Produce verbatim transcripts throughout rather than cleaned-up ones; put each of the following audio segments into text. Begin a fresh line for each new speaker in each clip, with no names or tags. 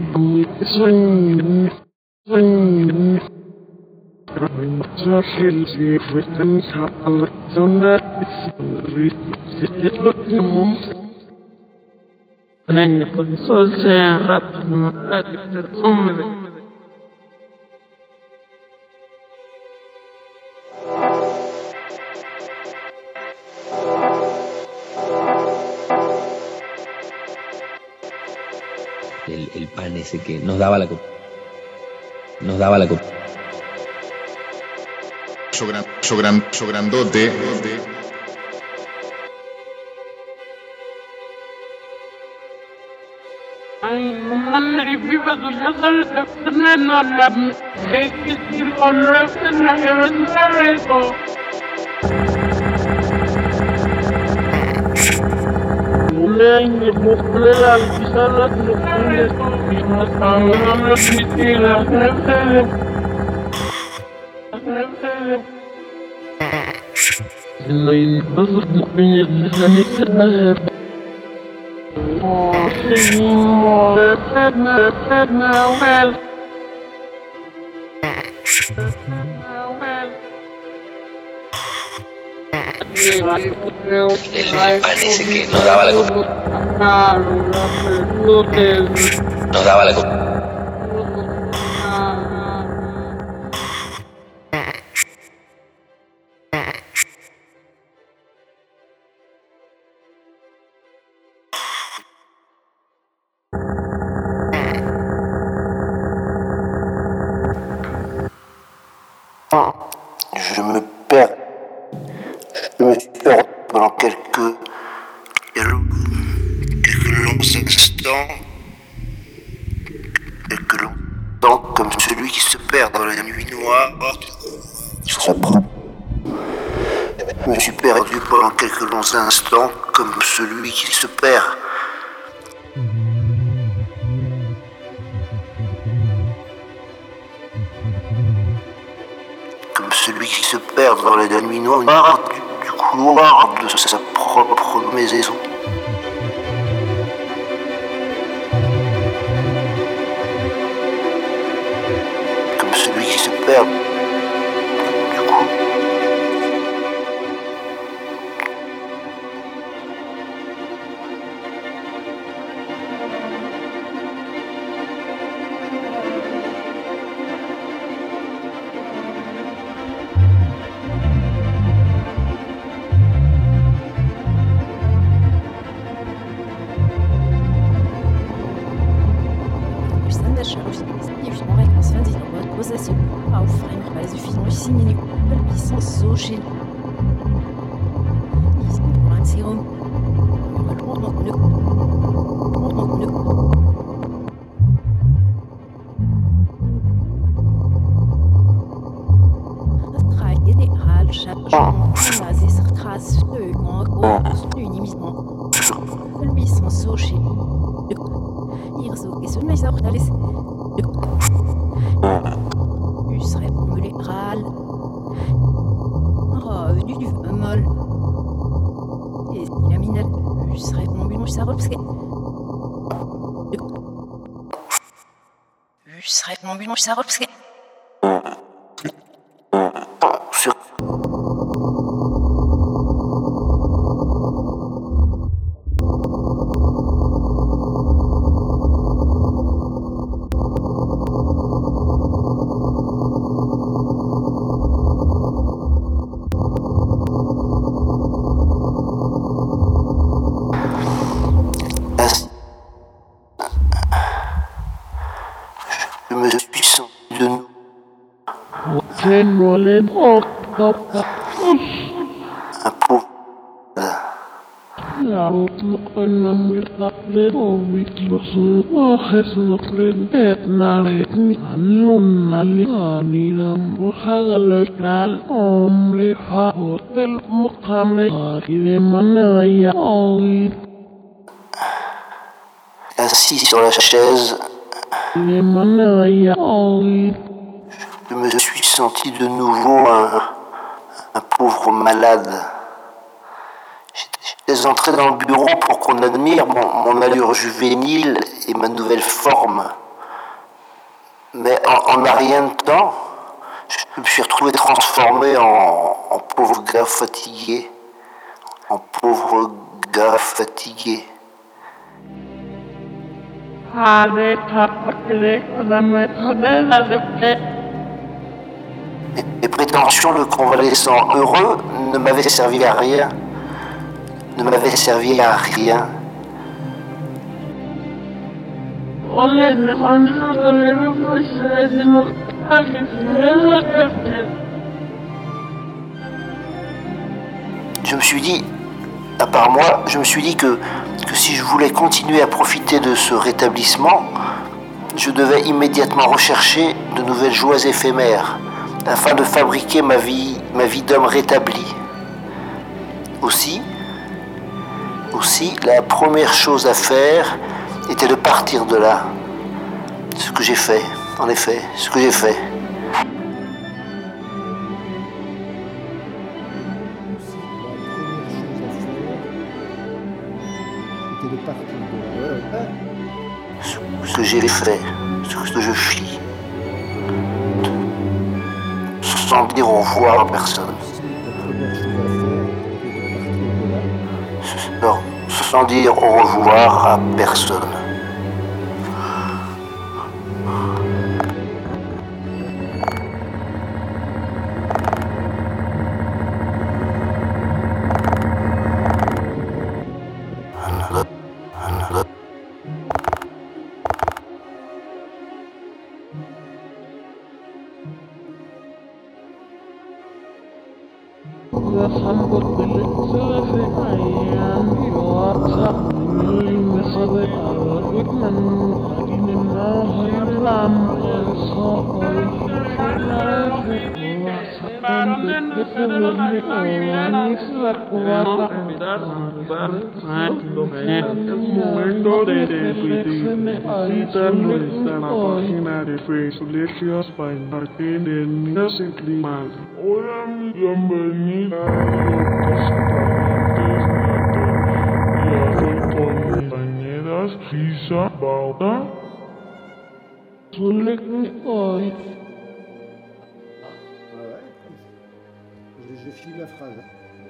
Swing, swing. Joshil si Britain Alexander is it looking and so say rap
el, el pan ese que nos daba la copa. Nos daba la copa.
So, gran, so, gran, so grandote.
El pan ese que nos daba la copa. Nos daba la copa.
Je me perds. Je me perds pendant quelques, quelques longs instants. Quelques longs temps comme celui qui se perd dans la nuit noire. Ça prend. Je me suis perdu pendant quelques longs instants comme celui qui se perd. Comme celui qui se perd dans la nuit noire du, du couloir de sa propre maison. Comme celui qui se perd du coup.
Ça repousse.
Je me suis senti de nous. Un pauvre. Assis sur la chaise, je me suis senti de nouveau un, un pauvre malade. J'étais entré dans le bureau pour qu'on admire mon, mon allure juvénile et ma nouvelle forme. Mais en, en un rien de temps, je me suis retrouvé transformé en, en pauvre gars fatigué. En pauvre gars fatigué.
Mes,
mes prétentions de convalescent heureux ne m'avaient servi à rien. Ne m'avaient servi à rien. Je me suis dit, à part moi, je me suis dit que, que si je voulais continuer à profiter de ce rétablissement, je devais immédiatement rechercher de nouvelles joies éphémères, afin de fabriquer ma vie, ma vie d'homme rétabli. Aussi, aussi, la première chose à faire était de partir de là. Ce que j'ai fait, en effet, ce que j'ai fait. Ce que j'ai fait, ce que je fis, sans dire au revoir à personne. Non, sans dire au revoir à personne.
Momento de despedir. Visítanos en la página de Facebook Legios para Martín de Niños en Clima. Hola, bienvenida a los con mis compañeras Lisa, Bauta, Zulek hoy.
Je finis la phrase.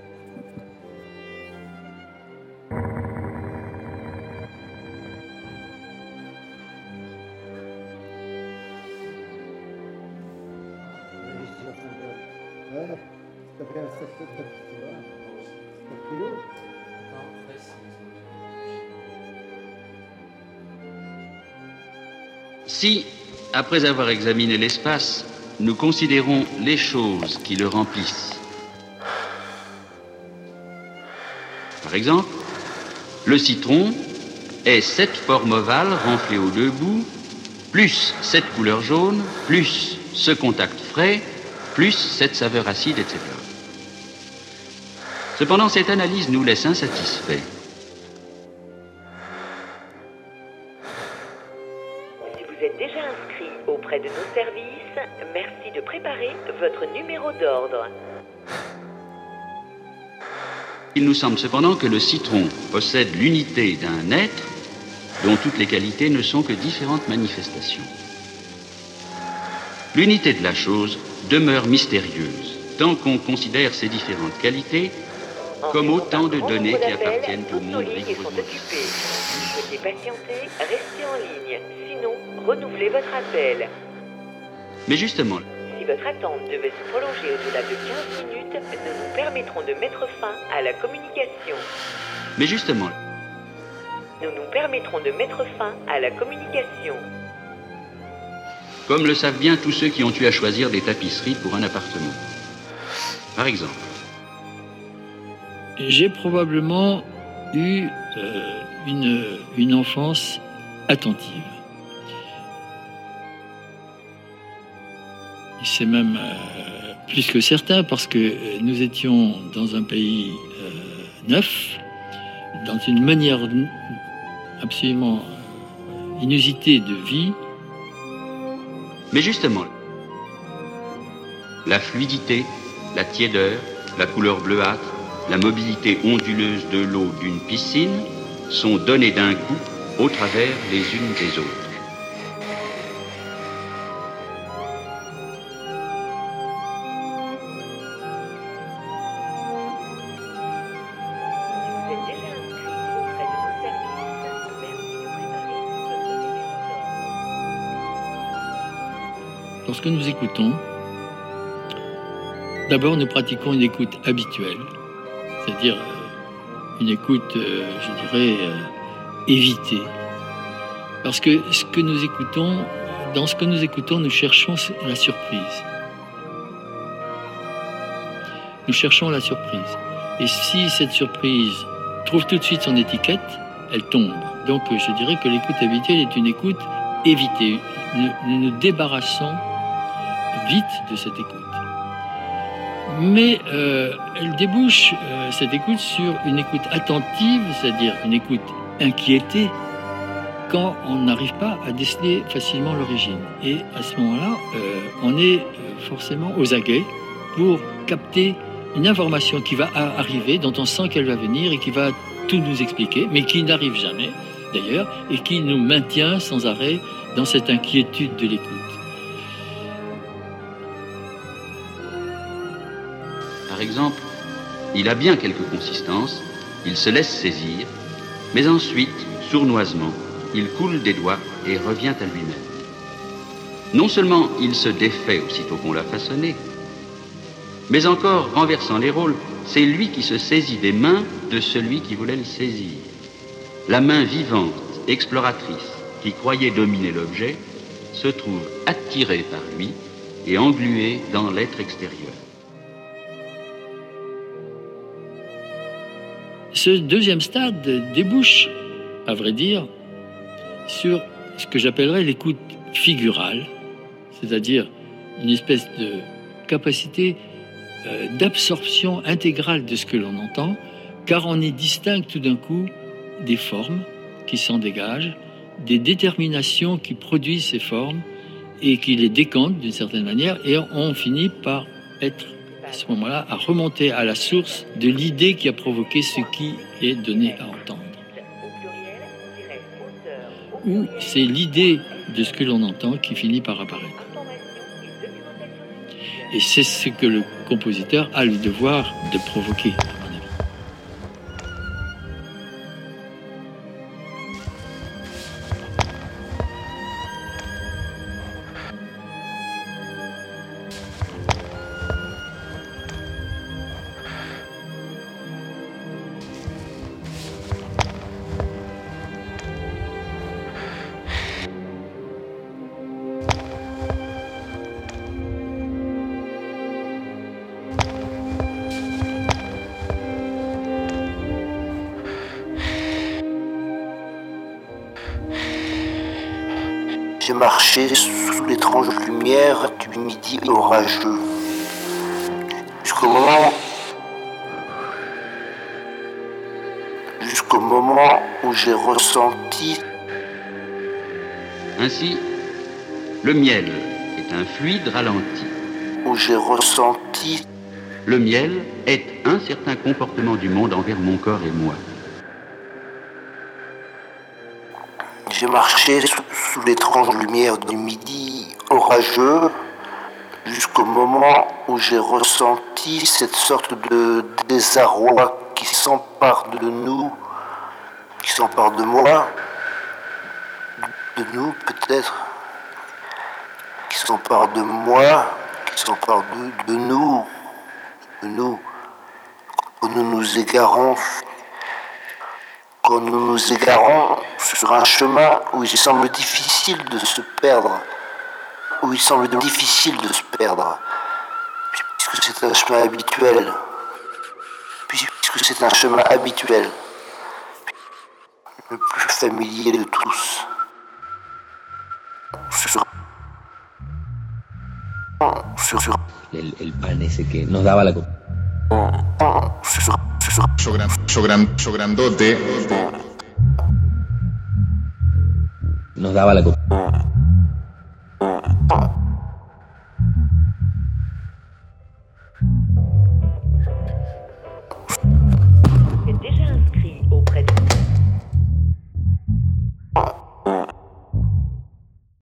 Ouais, ça fait un certain temps, tu vois. C'est plus lourd.
Si, après avoir examiné l'espace, nous considérons les choses qui le remplissent. Par exemple, le citron est sept formes ovales renflées aux deux bouts, plus cette couleur jaune, plus ce contact frais, plus cette saveur acide, et cetera. Cependant, cette analyse nous laisse insatisfaits.
Si vous êtes déjà inscrit auprès de nos services, merci de préparer votre numéro d'ordre.
Il nous semble cependant que le citron possède l'unité d'un être dont toutes les qualités ne sont que différentes manifestations. L'unité de la chose demeure mystérieuse tant qu'on considère ces différentes qualités comme autant de données qui appartiennent au monde rigoureusement.
Veuillez patienter, restez en ligne, sinon renouvelez votre appel.
Mais justement,
si votre attente devait se prolonger au-delà de quinze minutes, nous nous permettrons de mettre fin à la communication.
Mais justement,
nous nous permettrons de mettre fin à la communication.
Comme le savent bien tous ceux qui ont eu à choisir des tapisseries pour un appartement. Par exemple.
J'ai probablement eu euh, une, une enfance attentive. C'est même euh, plus que certain parce que nous étions dans un pays euh, neuf, dans une manière absolument inusitée de vie.
Mais justement, la fluidité, la tiédeur, la couleur bleuâtre, la mobilité onduleuse de l'eau d'une piscine sont données d'un coup au travers les unes des autres.
lorsque nous écoutons, d'abord nous pratiquons une écoute habituelle, c'est-à-dire euh, une écoute, euh, je dirais, euh, évitée. Parce que ce que nous écoutons, dans ce que nous écoutons, nous cherchons la surprise. Nous cherchons la surprise. Et si cette surprise trouve tout de suite son étiquette, elle tombe. Donc je dirais que l'écoute habituelle est une écoute évitée. Nous nous, nous débarrassons vite de cette écoute. Mais euh, elle débouche, euh, cette écoute, sur une écoute attentive, c'est-à-dire une écoute inquiétée, quand on n'arrive pas à déceler facilement l'origine. Et à ce moment-là, euh, on est forcément aux aguets pour capter une information qui va arriver, dont on sent qu'elle va venir et qui va tout nous expliquer, mais qui n'arrive jamais, d'ailleurs, et qui nous maintient sans arrêt dans cette inquiétude de l'écoute.
Par exemple, il a bien quelques consistances, il se laisse saisir, mais ensuite, sournoisement, il coule des doigts et revient à lui-même. Non seulement il se défait aussitôt qu'on l'a façonné, mais encore, renversant les rôles, c'est lui qui se saisit des mains de celui qui voulait le saisir. La main vivante, exploratrice, qui croyait dominer l'objet, se trouve attirée par lui et engluée dans l'être extérieur.
Ce deuxième stade débouche, à vrai dire, sur ce que j'appellerais l'écoute figurale, c'est-à-dire une espèce de capacité euh, d'absorption intégrale de ce que l'on entend, car on y distingue tout d'un coup des formes qui s'en dégagent, des déterminations qui produisent ces formes et qui les décantent d'une certaine manière, et on finit par être à ce moment-là à remonter à la source de l'idée qui a provoqué ce qui est donné à entendre. Ou c'est l'idée de ce que l'on entend qui finit par apparaître. Et c'est ce que le compositeur a le devoir de provoquer, à mon avis.
J'ai marché sous l'étrange lumière du midi orageux, jusqu'au moment, jusqu'au moment où j'ai ressenti.
Ainsi, le miel est un fluide ralenti.
Où j'ai ressenti.
Le miel est un certain comportement du monde envers mon corps et moi.
J'ai marché sous, sous l'étrange lumière du midi orageux jusqu'au moment où j'ai ressenti cette sorte de désarroi qui s'empare de nous, qui s'empare de moi, de nous peut-être, qui s'empare de moi, qui s'empare de, de nous, de nous, quand nous nous égarons. Quand nous nous égarons sur un chemin où il semble difficile de se perdre, où il semble difficile de se perdre, puisque c'est un chemin habituel, puisque c'est un chemin habituel, le plus familier de tous. Sur, sur, sur,
el, el pan ese que nos daba la copa.
sur,
Yo, gran, yo, gran, yo grandote.
Nos daba la copa.